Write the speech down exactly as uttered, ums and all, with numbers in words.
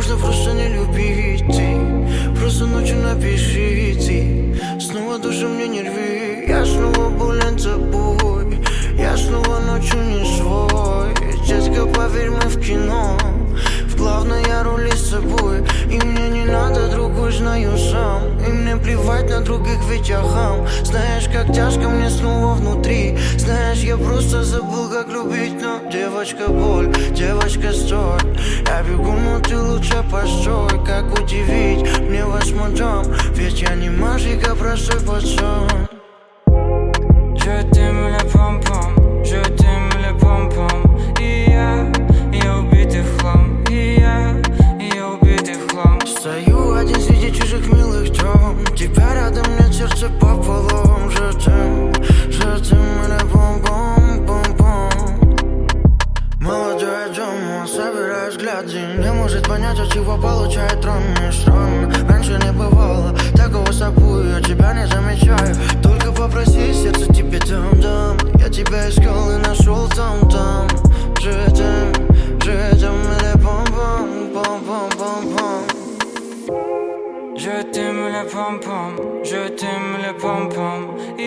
Можно просто не любить ты. Просто ночью напиши ты. Снова душу мне не рви. Я снова болен тобой. Я снова ночью не свой. Детка, поверь, мы в кино. В главной я роли с собой. И мне не надо другой, знаю сам. И мне плевать на других, ведь я хам. Знаешь, как тяжко мне снова внутри. Знаешь, я просто забыл, как любить. Но девочка, боль, девочка, стой. Я бегу, но ты лучше постой. Как удивить мне восьмой дом. Ведь я не мажик, а простой пацан. Je t'aime le pom-pom, je t'aime le pom-pom. И я, я убитый в хлам. И я, я убитый в хлам. Стою один среди чужих милых тем. Тебя рядом, нет сердце пополам. Je t'aime, je t'aime le pom-pom, pom-pom. Молодой дома, собираю взгляды. Не может понять, от чего получает трон. Мне странно, раньше не бывало такого с тобой, я тебя не замечаю. Только попроси, сердце тебе дам-дам. Я тебя искал и нашел там-там. Je t'aime, je t'aime le pom-pom, pom-pom-pom-pom. Je t'aime le pom-pom, je t'aime le pom-pom.